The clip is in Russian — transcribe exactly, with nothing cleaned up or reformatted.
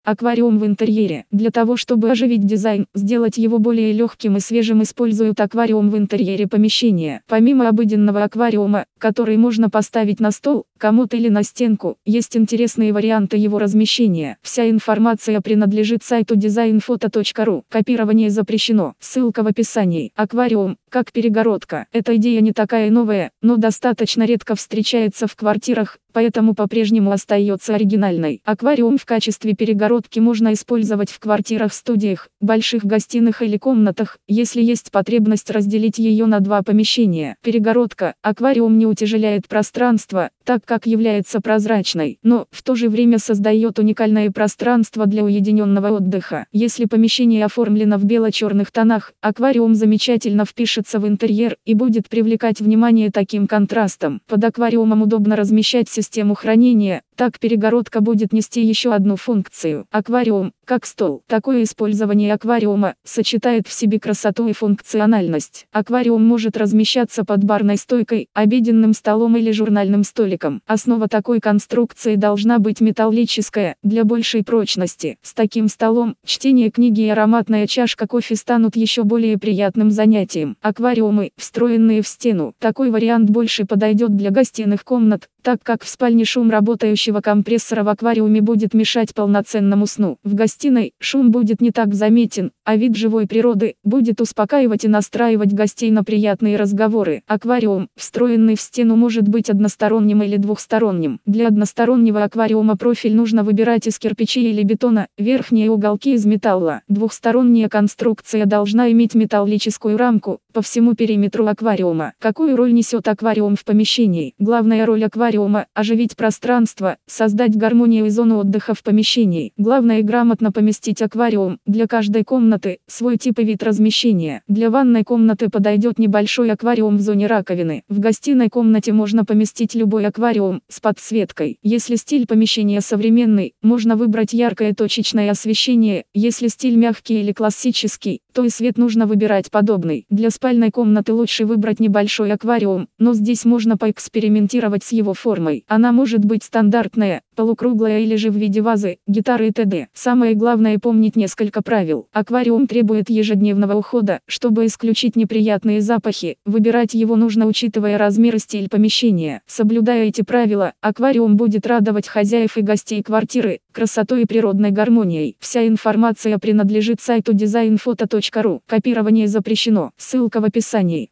Аквариум в интерьере. Для того, чтобы оживить дизайн, сделать его более легким и свежим, используют аквариум в интерьере помещения. Помимо обыденного аквариума, который можно поставить на стол, комод или на стенку, есть интересные варианты его размещения. Вся информация принадлежит сайту дизайн фото точка ру. Копирование запрещено. Ссылка в описании. Аквариум, как перегородка. Эта идея не такая новая, но достаточно редко встречается в квартирах, поэтому по-прежнему остается оригинальной. Аквариум в качестве перегородки можно использовать в квартирах-студиях, больших гостиных или комнатах, если есть потребность разделить ее на два помещения. Перегородка. Аквариум не утяжеляет пространство, так как является прозрачной, но в то же время создает уникальное пространство для уединенного отдыха. Если помещение оформлено в бело-черных тонах, аквариум замечательно впишется в интерьер и будет привлекать внимание таким контрастом. Под аквариумом удобно размещать систему хранения, так перегородка будет нести еще одну функцию. Аквариум, как стол. Такое использование аквариума сочетает в себе красоту и функциональность. Аквариум может размещаться под барной стойкой, обеденным столом или журнальным столиком. Основа такой конструкции должна быть металлическая, для большей прочности. С таким столом, чтение книги и ароматная чашка кофе станут еще более приятным занятием. Аквариумы, встроенные в стену. Такой вариант больше подойдет для гостиных комнат, так как в спальне шум работающего компрессора в аквариуме будет мешать полноценному сну. В гостиной шум будет не так заметен, а вид живой природы будет успокаивать и настраивать гостей на приятные разговоры. Аквариум, встроенный в стену, может быть односторонним или двухсторонним. Для одностороннего аквариума профиль нужно выбирать из кирпичей или бетона, верхние уголки из металла. Двухсторонняя конструкция должна иметь металлическую рамку по всему периметру аквариума. Какую роль несет аквариум в помещении? Главная роль аквариума – оживить пространство, создать гармонию и зону отдыха в помещении. Главное – грамотно поместить аквариум. Для каждой комнаты свой тип и вид размещения. Для ванной комнаты подойдет небольшой аквариум в зоне раковины. В гостиной комнате можно поместить любой аквариум с подсветкой. Если стиль помещения современный, можно выбрать яркое точечное освещение. Если стиль мягкий или классический, то и свет нужно выбирать подобный. Для спальной комнаты лучше выбрать небольшой аквариум, но здесь можно поэкспериментировать с его формой. Она может быть стандартная, полукруглая или же в виде вазы, гитары и т.д. Самое главное помнить несколько правил. Аквариум требует ежедневного ухода, чтобы исключить неприятные запахи. Выбирать его нужно, учитывая размер и стиль помещения. Соблюдая эти правила, аквариум будет радовать хозяев и гостей квартиры красотой и природной гармонией. Вся информация принадлежит сайту дизайн фото точка ру. Копирование запрещено. Ссылка в описании.